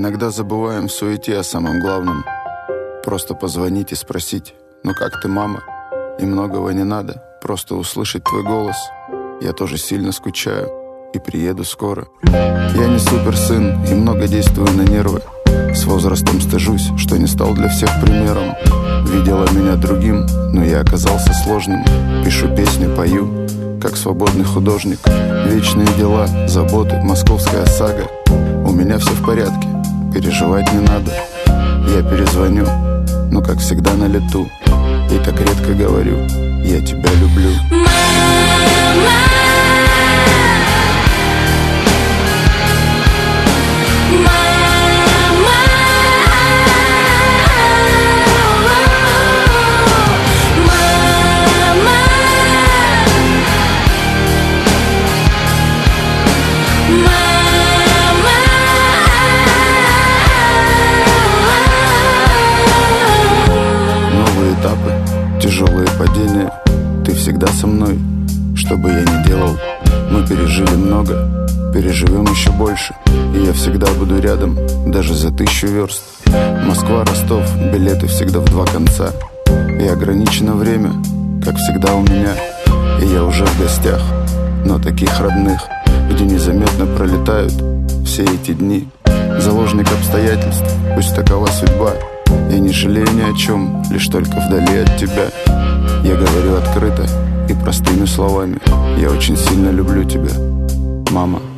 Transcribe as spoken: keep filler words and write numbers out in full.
Иногда забываем в суете о самом главном. Просто позвонить и спросить: ну как ты, мама? И многого не надо, просто услышать твой голос. Я тоже сильно скучаю и приеду скоро. Я не суперсын и много действую на нервы. С возрастом стыжусь, что не стал для всех примером. Видела меня другим, но я оказался сложным. Пишу песни, пою, как свободный художник. Вечные дела, заботы, московская сага. У меня все в порядке, переживать не надо. Я перезвоню, но как всегда на лету. И так редко говорю: я тебя люблю. Тяжелые падения, ты всегда со мной. Что бы я ни делал, мы пережили много, переживем еще больше. И я всегда буду рядом, даже за тысячу верст. Москва, Ростов, билеты всегда в два конца. И ограничено время, как всегда у меня. И я уже в гостях, но таких родных, где незаметно пролетают все эти дни. Заложник обстоятельств, пусть такова судьба. Я не жалею ни о чем, лишь только вдали от тебя. Я говорю открыто и простыми словами: я очень сильно люблю тебя, мама.